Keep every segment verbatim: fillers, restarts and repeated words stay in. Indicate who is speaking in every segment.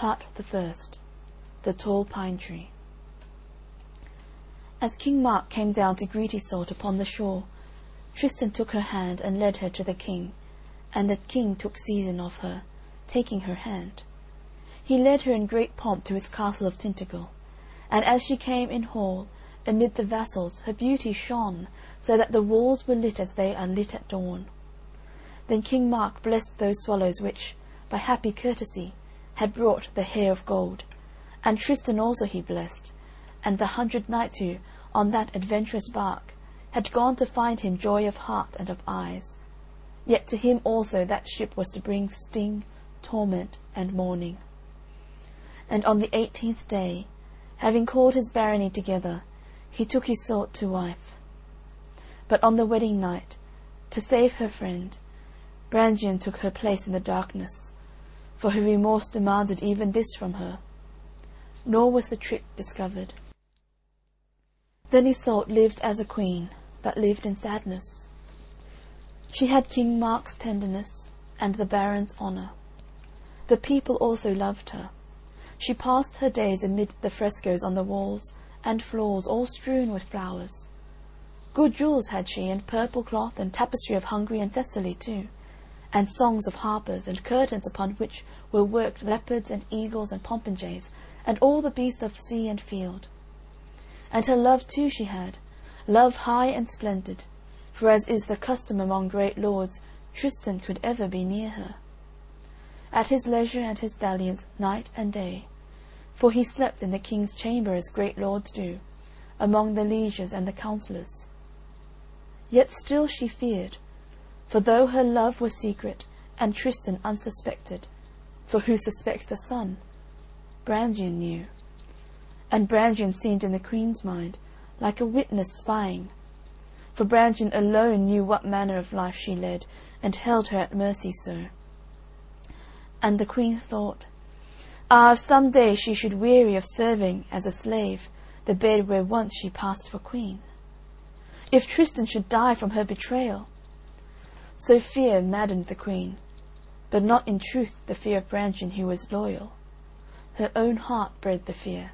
Speaker 1: Part the First. The Tall Pine Tree. As King Mark came down to greet Iseult upon the shore, Tristan took her hand and led her to the king, and the king took seizin of her, taking her hand. He led her in great pomp to his castle of Tintagel, and as she came in hall, amid the vassals her beauty shone, so that the walls were lit as they are lit at dawn. Then King Mark blessed those swallows which, by happy courtesy, had brought the hair of gold, and Tristan also he blessed, and the hundred knights who, on that adventurous bark, had gone to find him joy of heart and of eyes. Yet to him also that ship was to bring sting, torment, and mourning. And on the eighteenth day, having called his barony together, he took Iseult to wife. But on the wedding night, to save her friend, Brangien took her place in the darkness, for her remorse demanded even this from her. Nor was the trick discovered. Then Iseult lived as a queen, but lived in sadness. She had King Mark's tenderness, and the baron's honour. The people also loved her. She passed her days amid the frescoes on the walls, and floors all strewn with flowers. Good jewels had she, and purple cloth, and tapestry of Hungary and Thessaly too, and songs of harpers, and curtains upon which were worked leopards and eagles and popinjays, and all the beasts of sea and field. And her love too she had, love high and splendid, for as is the custom among great lords, Tristan could ever be near her. At his leisure and his dalliance night and day, for he slept in the king's chamber as great lords do, among the lieges and the counsellors. Yet still she feared, for though her love was secret, and Tristan unsuspected, for who suspects a son? Brangien knew. And Brangien seemed in the queen's mind like a witness spying, for Brangien alone knew what manner of life she led, and held her at mercy so. And the queen thought, ah, if some day she should weary of serving as a slave the bed where once she passed for queen! If Tristan should die from her betrayal! So fear maddened the queen, but not in truth the fear of Brangien who was loyal. Her own heart bred the fear.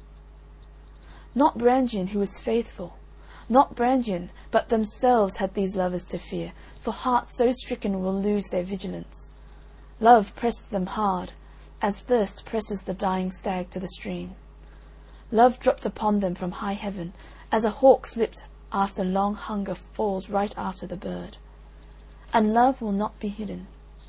Speaker 1: Not Brangien who was faithful, not Brangien, but themselves had these lovers to fear, for hearts so stricken will lose their vigilance. Love pressed them hard, as thirst presses the dying stag to the stream. Love dropped upon them from high heaven, as a hawk slipped after long hunger falls right after the bird. And love will not be hidden.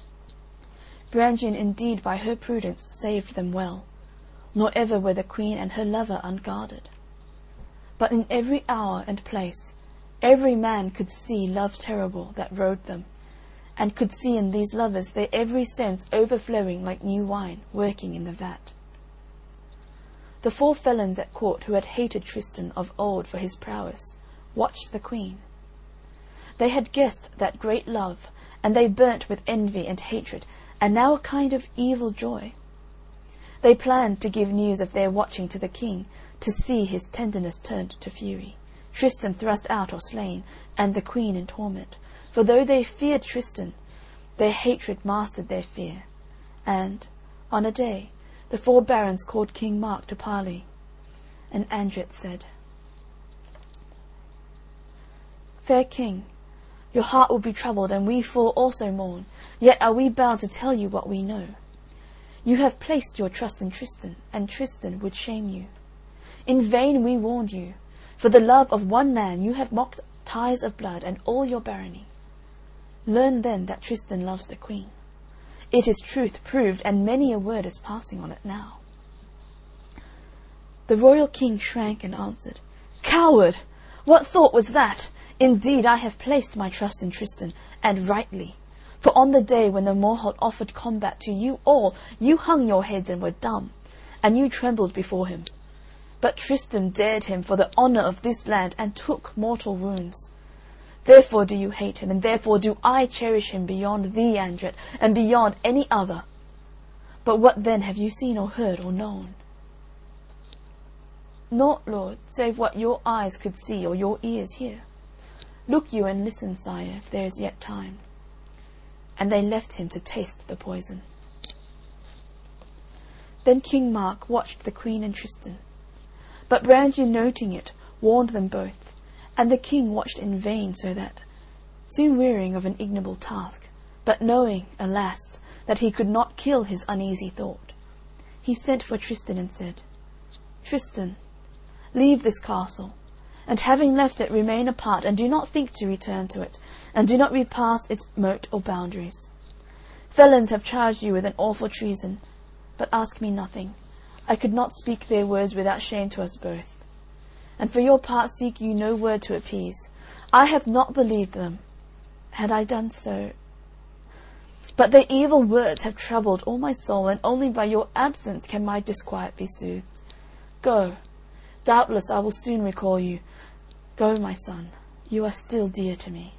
Speaker 1: Brangien indeed by her prudence saved them well, nor ever were the queen and her lover unguarded. But in every hour and place every man could see love terrible that rode them, and could see in these lovers their every sense overflowing like new wine working in the vat. The four felons at court who had hated Tristan of old for his prowess watched the queen. They had guessed that great love, and they burnt with envy and hatred, and now a kind of evil joy. They planned to give news of their watching to the king, to see his tenderness turned to fury, Tristan thrust out or slain, and the queen in torment. For though they feared Tristan, their hatred mastered their fear. And, on a day, the four barons called King Mark to parley, and Andret said, Fair king, your heart will be troubled, and we four also mourn, yet are we bound to tell you what we know. You have placed your trust in Tristan, and Tristan would shame you. In vain we warned you. For the love of one man you have mocked ties of blood and all your barony. Learn then that Tristan loves the queen. It is truth proved, and many a word is passing on it now. The royal king shrank and answered, Coward! What thought was that? Indeed, I have placed my trust in Tristan, and rightly. For on the day when the Morholt offered combat to you all, you hung your heads and were dumb, and you trembled before him. But Tristan dared him for the honour of this land, and took mortal wounds. Therefore do you hate him, and therefore do I cherish him beyond thee, Andret, and beyond any other. But what then have you seen or heard or known? Naught, lord, save what your eyes could see or your ears hear. Look you and listen, sire, if there is yet time. And they left him to taste the poison. Then King Mark watched the Queen and Tristan. But Brangien, noting it, warned them both, and the king watched in vain, so that, soon wearying of an ignoble task, but knowing, alas, that he could not kill his uneasy thought, he sent for Tristan and said, Tristan, leave this castle, and having left it, remain apart, and do not think to return to it, and do not repass its moat or boundaries. Felons have charged you with an awful treason, but ask me nothing. I could not speak their words without shame to us both. And for your part seek you no word to appease. I have not believed them. Had I done so... But their evil words have troubled all my soul, and only by your absence can my disquiet be soothed. Go. Doubtless I will soon recall you. Go, my son. You are still dear to me.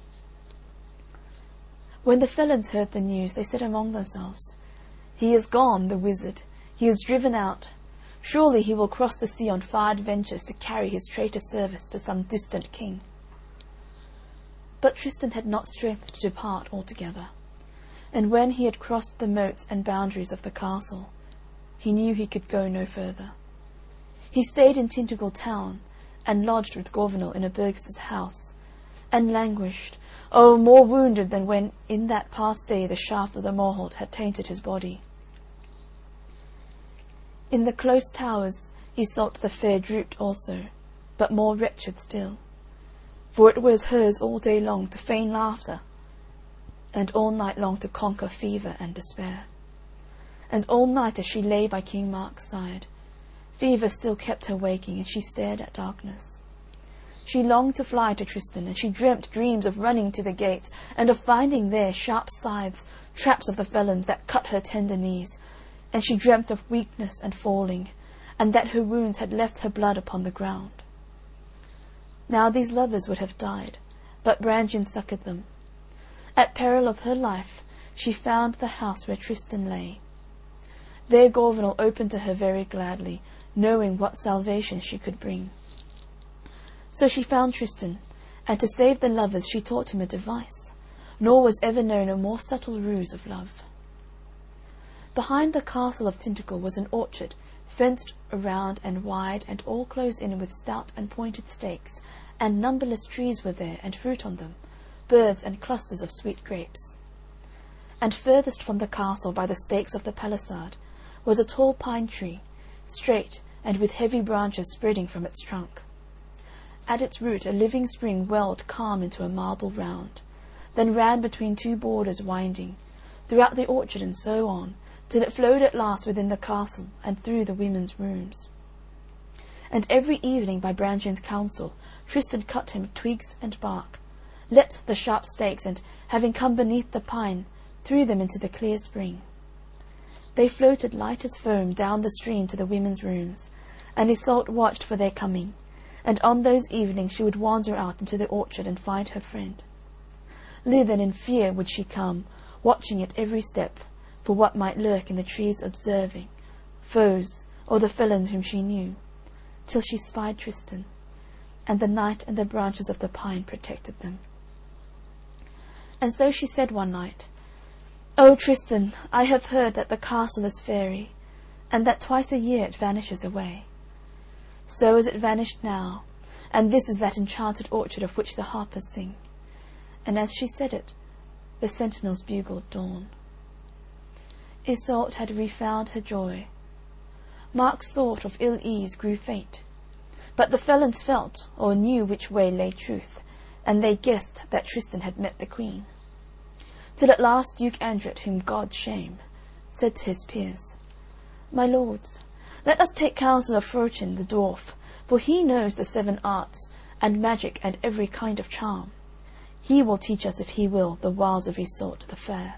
Speaker 1: When the felons heard the news, they said among themselves, He is gone, the wizard. He is driven out. Surely he will cross the sea on far adventures to carry his traitor service to some distant king. But Tristan had not strength to depart altogether, and when he had crossed the moats and boundaries of the castle, he knew he could go no further. He stayed in Tintagel town, and lodged with Gorvenal in a burgess's house, and languished, oh, more wounded than when in that past day the shaft of the Morholt had tainted his body. In the close towers Iseult the fair drooped also, but more wretched still, for it was hers all day long to feign laughter, and all night long to conquer fever and despair. And all night as she lay by King Mark's side, fever still kept her waking, and she stared at darkness. She longed to fly to Tristan, and she dreamt dreams of running to the gates, and of finding there sharp scythes, traps of the felons that cut her tender knees, and she dreamt of weakness and falling, and that her wounds had left her blood upon the ground. Now these lovers would have died, but Brangien succoured them. At peril of her life she found the house where Tristan lay. There Gorvenal opened to her very gladly, knowing what salvation she could bring. So she found Tristan, and to save the lovers she taught him a device, nor was ever known a more subtle ruse of love. Behind the castle of Tintagel was an orchard, fenced around and wide, and all closed in with stout and pointed stakes, and numberless trees were there, and fruit on them, birds and clusters of sweet grapes. And furthest from the castle, by the stakes of the palisade, was a tall pine tree, straight and with heavy branches spreading from its trunk. At its root a living spring welled calm into a marble round, then ran between two borders winding, throughout the orchard and so on, till it flowed at last within the castle and through the women's rooms. And every evening by Brangien's counsel Tristan cut him twigs and bark, leapt the sharp stakes, and, having come beneath the pine, threw them into the clear spring. They floated light as foam down the stream to the women's rooms, and Iseult watched for their coming, and on those evenings she would wander out into the orchard and find her friend. Lithen in fear would she come, watching at every step, for what might lurk in the trees observing, foes, or the felons whom she knew, till she spied Tristan, and the night and the branches of the pine protected them. And so she said one night, "O Tristan, I have heard that the castle is fairy, and that twice a year it vanishes away. So is it vanished now, and this is that enchanted orchard of which the harpers sing." And as she said it, the sentinels bugled dawn. Iseult had refound her joy. Mark's thought of ill ease grew faint, but the felons felt or knew which way lay truth, and they guessed that Tristan had met the queen. Till at last Duke Andret, whom God shame, said to his peers, "My lords, let us take counsel of Frocin the dwarf, for he knows the seven arts, and magic, and every kind of charm. He will teach us, if he will, the wiles of Iseult the fair."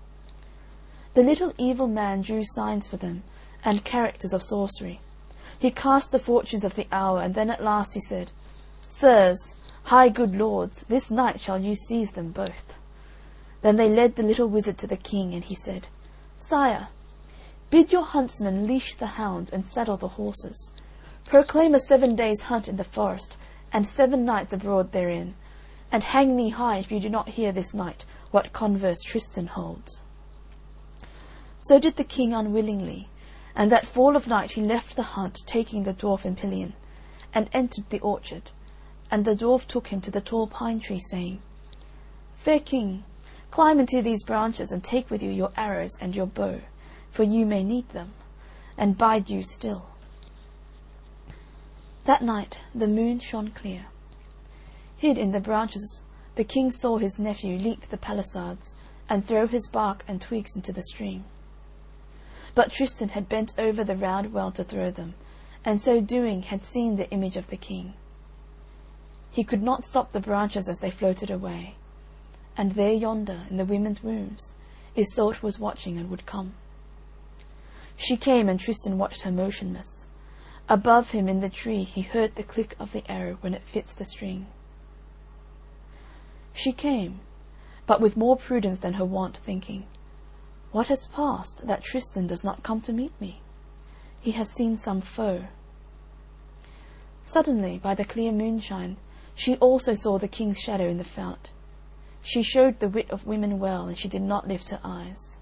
Speaker 1: The little evil man drew signs for them, and characters of sorcery. He cast the fortunes of the hour, and then at last he said, "Sirs, high good lords, this night shall you seize them both." Then they led the little wizard to the king, and he said, "Sire, bid your huntsmen leash the hounds and saddle the horses. Proclaim a seven days' hunt in the forest, and seven nights abroad therein, and hang me high if you do not hear this night what converse Tristan holds." So did the king unwillingly, and at fall of night he left the hunt, taking the dwarf in pillion, and entered the orchard, and the dwarf took him to the tall pine tree, saying, Fair king, climb into these branches, and take with you your arrows and your bow, for you may need them, and bide you still. That night the moon shone clear. Hid in the branches, the king saw his nephew leap the palisades, and throw his bark and twigs into the stream. But Tristan had bent over the round well to throw them, and so doing had seen the image of the king. He could not stop the branches as they floated away, and there yonder, in the women's rooms, Iseult was watching and would come. She came, and Tristan watched her motionless. Above him in the tree he heard the click of the arrow when it fits the string. She came, but with more prudence than her wont, thinking, What has passed, that Tristan does not come to meet me? He has seen some foe. Suddenly, by the clear moonshine, she also saw the king's shadow in the fount. She showed the wit of women well, and she did not lift her eyes.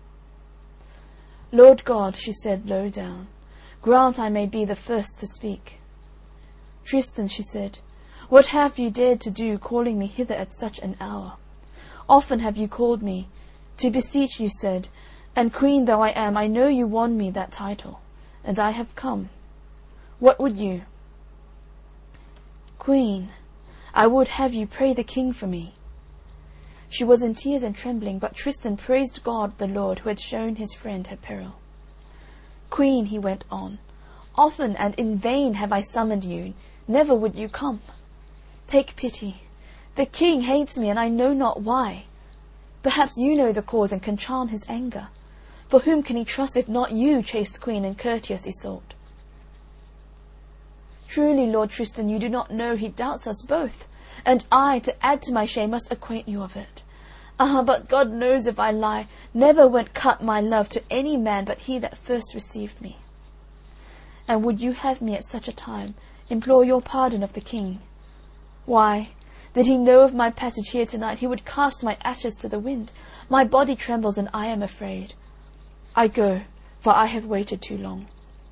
Speaker 1: Lord God, she said low down, grant I may be the first to speak. Tristan, she said, what have you dared to do, calling me hither at such an hour? Often have you called me, to beseech you said, and queen though I am, I know you won me that title, and I have come. What would you? Queen, I would have you pray the king for me. She was in tears and trembling, but Tristan praised God the Lord, who had shown his friend her peril. Queen, he went on, often and in vain have I summoned you, never would you come. Take pity. The king hates me, and I know not why. Perhaps you know the cause and can charm his anger. For whom can he trust if not you, chaste queen and courteous Iseult? Truly, Lord Tristan, you do not know he doubts us both, and I, to add to my shame, must acquaint you of it. Ah, but God knows if I lie, never went cut my love to any man but he that first received me. And would you have me at such a time implore your pardon of the king? Why, did he know of my passage here tonight, he would cast my ashes to the wind. My body trembles, and I am afraid. I go, for I have waited too long.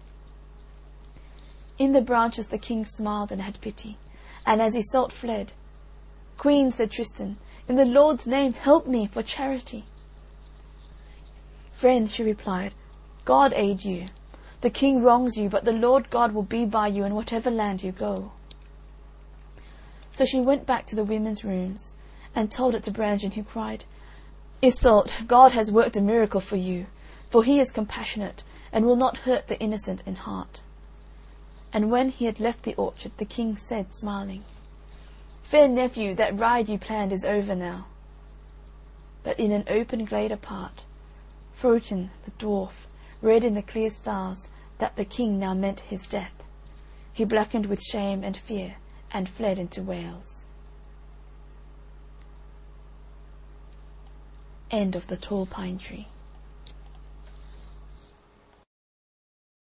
Speaker 1: In the branches the king smiled and had pity, and as Iseult fled, Queen, said Tristan, in the Lord's name help me for charity. Friend, she replied, God aid you. The king wrongs you, but the Lord God will be by you in whatever land you go. So she went back to the women's rooms, and told it to Brangien, who cried, Iseult, God has worked a miracle for you, for he is compassionate, and will not hurt the innocent in heart. And when he had left the orchard, the king said, smiling, Fair nephew, that ride you planned is over now. But in an open glade apart, Frocin, the dwarf, read in the clear stars that the king now meant his death. He blackened with shame and fear, and fled into Wales. End of The Tall Pine Tree.